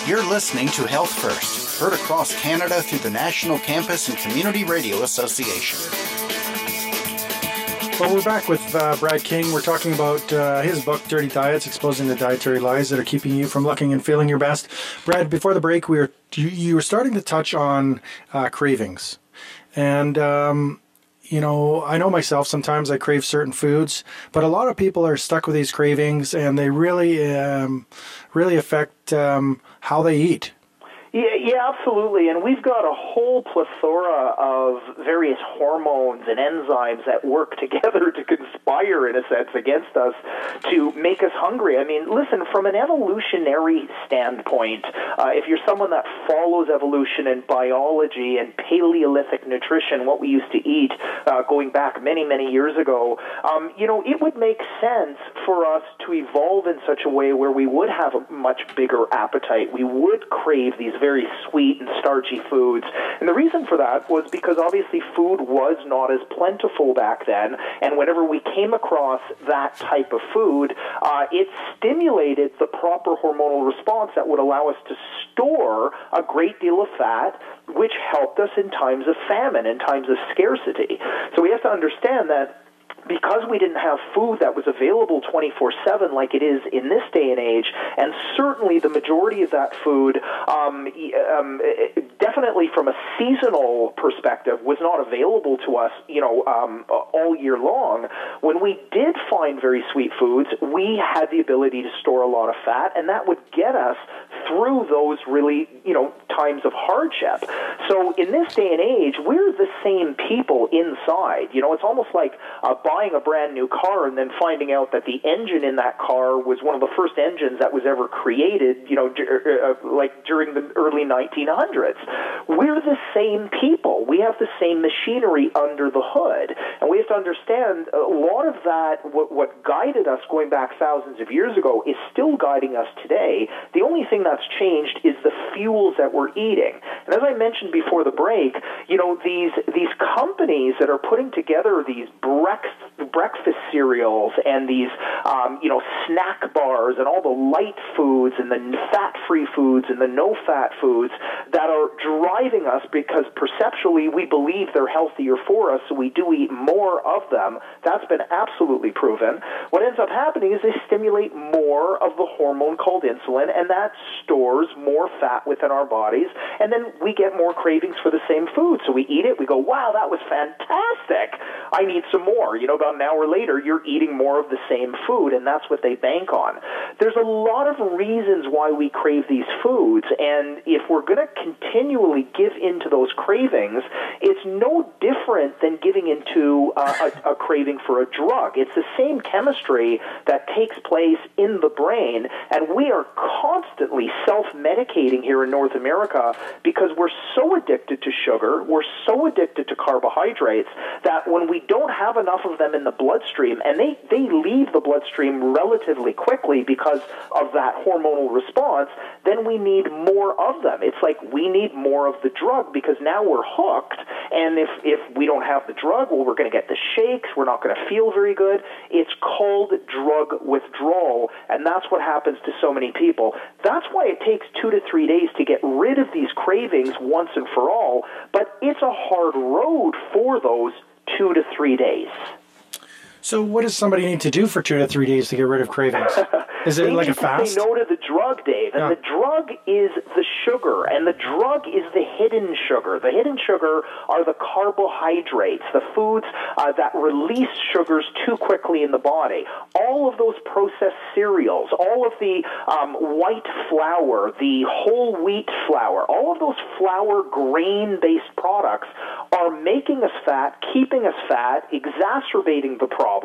You're listening to Health First, heard across Canada through the National Campus and Community Radio Association. Well, we're back with Brad King. We're talking about his book, Dirty Diets, Exposing the Dietary Lies That Are Keeping You from Looking and Feeling Your Best. Brad, before the break, you were starting to touch on cravings. And, I know myself, sometimes I crave certain foods, but a lot of people are stuck with these cravings, and they really affect how they eat. Yeah, absolutely. And we've got a whole plethora of various hormones and enzymes that work together to conspire, in a sense, against us to make us hungry. I mean, listen, from an evolutionary standpoint, if you're someone that follows evolution and biology and Paleolithic nutrition, what we used to eat going back many, many years ago, it would make sense for us to evolve in such a way where we would have a much bigger appetite. We would crave these very sweet and starchy foods. And the reason for that was because obviously food was not as plentiful back then, and whenever we came across that type of food, it stimulated the proper hormonal response that would allow us to store a great deal of fat, which helped us in times of famine, in times of scarcity. So we have to understand that because we didn't have food that was available 24/7 like it is in this day and age, and certainly the majority of that food, definitely from a seasonal perspective, was not available to us, all year long. When we did find very sweet foods, we had the ability to store a lot of fat, and that would get us through those really, times of hardship. So in this day and age, we're the same people inside. It's almost like buying a brand new car and then finding out that the engine in that car was one of the first engines that was ever created, like during the early 1900s. We're the same people. We have the same machinery under the hood. And we have to understand a lot of that, what guided us going back thousands of years ago, is still guiding us today. The only thing that's changed is the fuels that we're eating. And as I mentioned before the break, these companies that are putting together these breakfast cereals and these, snack bars and all the light foods and the fat-free foods and the no-fat foods that are driving us because perceptually we believe they're healthier for us, so we do eat more of them. That's been absolutely proven. What ends up happening is they stimulate more of the hormone called insulin, and that stores more fat within our bodies, and then we get more cravings for the same food. So we eat it, we go, wow, that was fantastic. I need some more. About an hour later, you're eating more of the same food, and that's what they bank on. There's a lot of reasons why we crave these foods, and if we're going to continually give into those cravings, it's no different than giving into a craving for a drug. It's the same chemistry that takes place in the brain, and we are constantly self-medicating here in North America because we're so addicted to sugar, we're so addicted to carbohydrates, that when we don't have enough of them in the bloodstream, and they leave the bloodstream relatively quickly because of that hormonal response, then we need more of them. It's like we need more of the drug because now we're hooked, and if we don't have the drug, well, we're going to get the shakes, we're not going to feel very good. It's called drug withdrawal, and that's what happens to so many people. That's why it takes 2 to 3 days to get rid of these cravings once and for all, but it's a hard road for those 2 to 3 days. So what does somebody need to do for 2 to 3 days to get rid of cravings? Is it like a fast? They say no to the drug, Dave. And the drug is the sugar, and the drug is the hidden sugar. The hidden sugar are the carbohydrates, the foods that release sugars too quickly in the body. All of those processed cereals, all of the white flour, the whole wheat flour, all of those flour grain-based products are making us fat, keeping us fat, exacerbating the problem.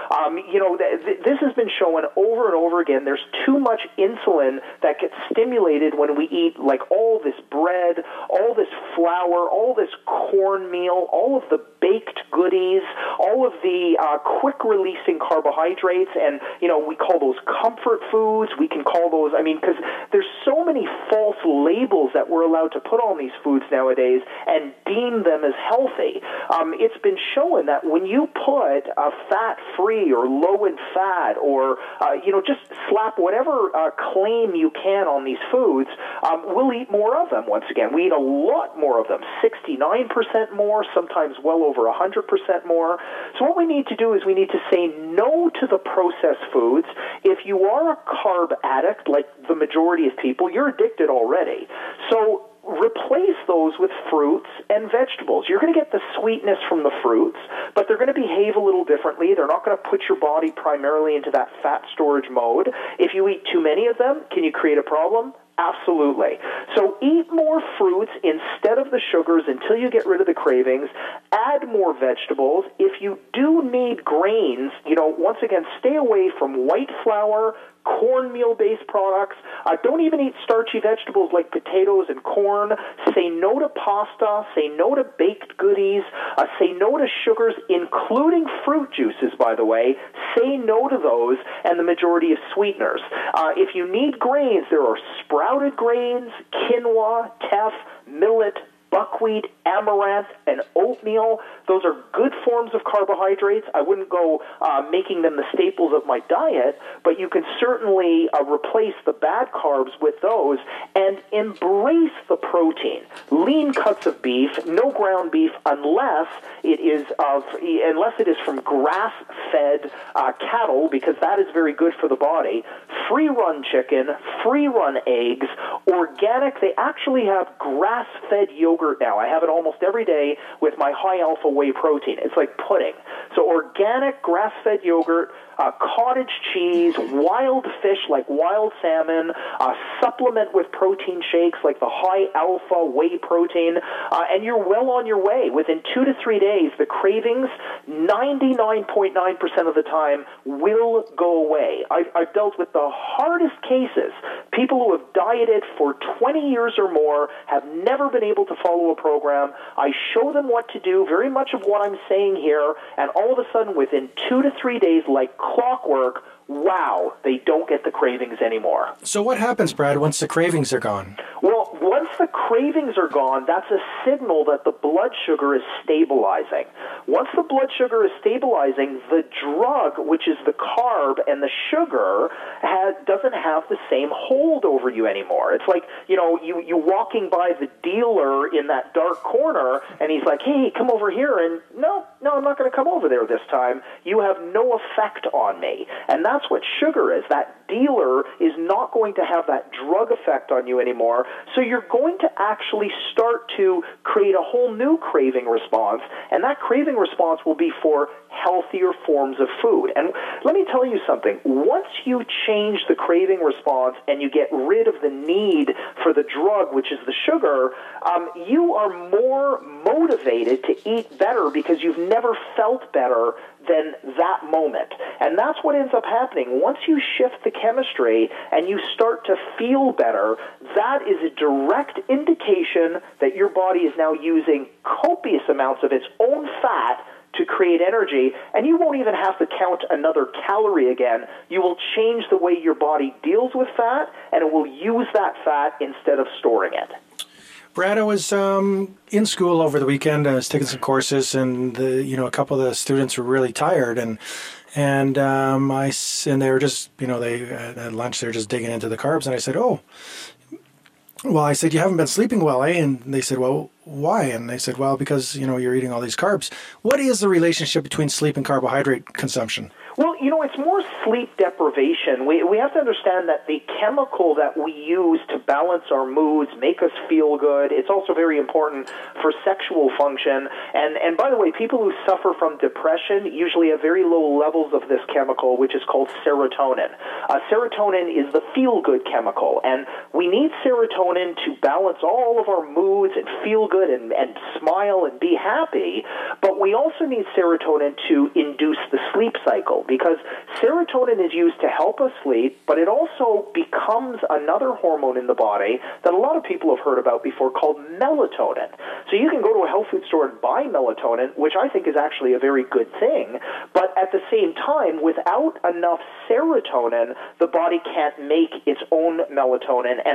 This has been shown over and over again. There's too much insulin that gets stimulated when we eat like all this bread, all this flour, all this cornmeal, all of the baked goodies, all of the quick-releasing carbohydrates, and, we call those comfort foods. We can call those, because there's so many false labels that we're allowed to put on these foods nowadays and deem them as healthy. It's been shown that when you put a fat-free or low in fat or, just slap whatever claim you can on these foods, we'll eat more of them once again. We eat a lot more of them, 69% more, sometimes well over 100% more. So what we need to do is we need to say no to the processed foods. If you are a carb addict, like the majority of people, you're addicted already. So replace those with fruits and vegetables. You're going to get the sweetness from the fruits, but they're going to behave a little differently. They're not going to put your body primarily into that fat storage mode. If you eat too many of them, can you create a problem? Absolutely. So eat more fruits instead of the sugars until you get rid of the cravings. Add more vegetables. If you do need grains, once again, stay away from white flour, cornmeal-based products. Don't even eat starchy vegetables like potatoes and corn. Say no to pasta. Say no to baked goodies. Say no to sugars, including fruit juices, by the way. Say no to those and the majority of sweeteners. If you need grains, there are sprouted grains, quinoa, teff, millet, buckwheat, amaranth, and oatmeal. Those are good forms of carbohydrates. I wouldn't go making them the staples of my diet, but you can certainly replace the bad carbs with those and embrace the protein. Lean cuts of beef, no ground beef unless it is from grass-fed cattle, because that is very good for the body. Free-run chicken, free-run eggs, organic. They actually have grass-fed yogurt now. I have it almost every day with my high-alpha whey protein. It's like pudding. So organic grass-fed yogurt, cottage cheese, wild fish like wild salmon, supplement with protein shakes like the high-alpha whey protein, and you're well on your way. Within 2 to 3 days, the cravings, 99.9% of the time, will go away. I've dealt with the hardest cases, people who have dieted for 20 years or more, have never been able to follow a program. I show them what to do, very much of what I'm saying here, and all of a sudden, within 2 to 3 days, like clockwork, wow, they don't get the cravings anymore. So what happens, Brad, once the cravings are gone? Well, once the cravings are gone, that's a signal that the blood sugar is stabilizing. Once the blood sugar is stabilizing, the drug, which is the carb and the sugar, doesn't have the same hold over you anymore. It's like, you walking by the dealer in that dark corner, and he's like, hey, come over here, and no, I'm not going to come over there this time. You have no effect on me. And that's what sugar is. That dealer is not going to have that drug effect on you anymore. So you're going to actually start to create a whole new craving response, and that craving response will be for healthier forms of food. And let me tell you something. Once you change the craving response and you get rid of the need for the drug, which is the sugar, you are more motivated to eat better because you've never felt better than that moment. And that's what ends up happening. Once you shift the chemistry and you start to feel better, that is a direct indication that your body is now using copious amounts of its own fat to create energy, and you won't even have to count another calorie again. You will change the way your body deals with fat, and it will use that fat instead of storing it. Brad, I was in school over the weekend. I was taking some courses, and a couple of the students were really tired, and they were just, they at lunch they were just digging into the carbs, and I said, I said, you haven't been sleeping well, eh? And they said, well, why? And they said, well, because, you're eating all these carbs. What is the relationship between sleep and carbohydrate consumption? Well, it's more sleep deprivation. We have to understand that the chemical that we use to balance our moods, make us feel good, it's also very important for sexual function. And by the way, people who suffer from depression usually have very low levels of this chemical, which is called serotonin. Serotonin is the feel-good chemical, and we need serotonin to balance all of our moods and feel good and smile and be happy, but we also need serotonin to induce the sleep cycle, because serotonin is used to help us sleep, but it also becomes another hormone in the body that a lot of people have heard about before called melatonin. So you can go to a health food store and buy melatonin, which I think is actually a very good thing, but at the same time, without enough serotonin, the body can't make its own melatonin, and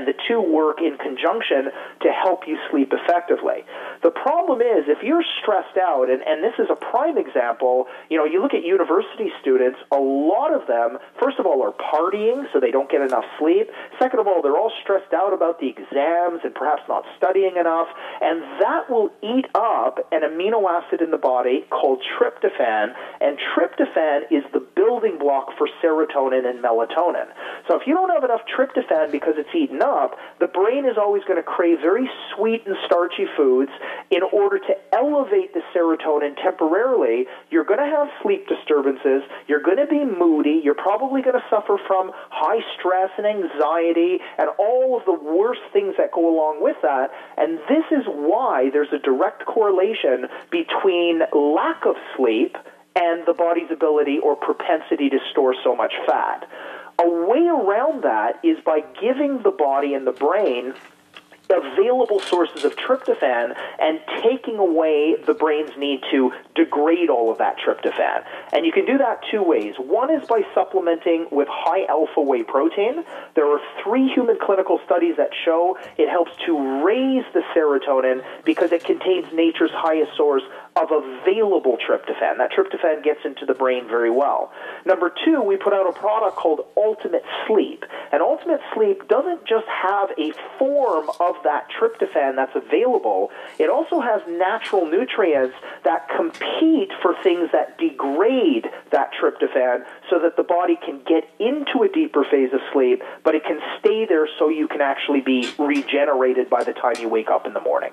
and the two work in conjunction to help you sleep effectively. The problem is, if you're stressed out, and this is a prime example, you look at university students, a lot of them, first of all, are partying, so they don't get enough sleep. Second of all, they're all stressed out about the exams and perhaps not studying enough, and that will eat up an amino acid in the body called tryptophan, and tryptophan is the building block for serotonin and melatonin. So if you don't have enough tryptophan because it's eaten up, the brain is always going to crave very sweet and starchy foods. In order to elevate the serotonin temporarily, you're going to have sleep disturbances, you're going to be moody, you're probably going to suffer from high stress and anxiety and all of the worst things that go along with that. And this is why there's a direct correlation between lack of sleep and the body's ability or propensity to store so much fat. A way around that is by giving the body and the brain available sources of tryptophan and taking away the brain's need to degrade all of that tryptophan. And you can do that two ways. One is by supplementing with high alpha whey protein. There are 3 human clinical studies that show it helps to raise the serotonin because it contains nature's highest source of available tryptophan. That tryptophan gets into the brain very well. Number 2, we put out a product called Ultimate Sleep. And Ultimate Sleep doesn't just have a form of that tryptophan that's available. It also has natural nutrients that compete for things that degrade that tryptophan so that the body can get into a deeper phase of sleep, but it can stay there so you can actually be regenerated by the time you wake up in the morning.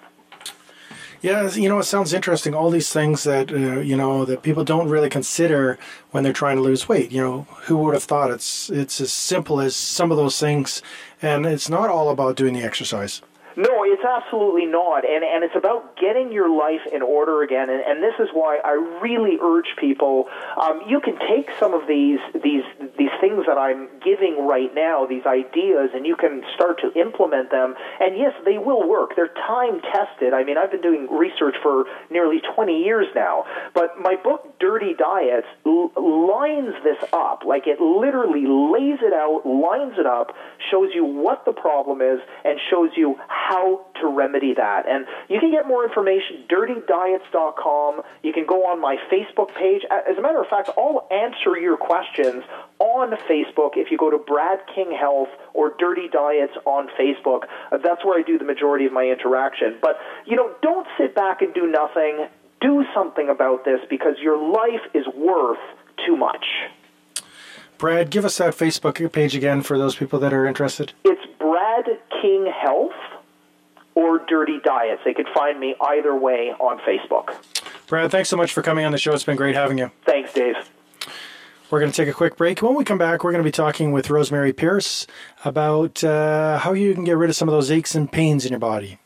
Yeah, it sounds interesting. All these things that, that people don't really consider when they're trying to lose weight. Who would have thought it's as simple as some of those things, and it's not all about doing the exercise. No, it's absolutely not, and it's about getting your life in order again, and this is why I really urge people, you can take some of these things that I'm giving right now, these ideas, and you can start to implement them, and yes, they will work. They're time-tested. I mean, I've been doing research for nearly 20 years now, but my book, Dirty Diets, lines this up, like it literally lays it out, lines it up, shows you what the problem is, and shows you how to remedy that. And you can get more information, dirtydiets.com. You can go on my Facebook page. As a matter of fact, I'll answer your questions on Facebook if you go to Brad King Health or Dirty Diets on Facebook. That's where I do the majority of my interaction. But, don't sit back and do nothing. Do something about this because your life is worth too much. Brad, give us that Facebook page again for those people that are interested. It's Brad King Health or Dirty Diets. They could find me either way on Facebook. Brad, thanks so much for coming on the show. It's been great having you. Thanks, Dave. We're going to take a quick break. When we come back, we're going to be talking with Rosemary Pierce about how you can get rid of some of those aches and pains in your body.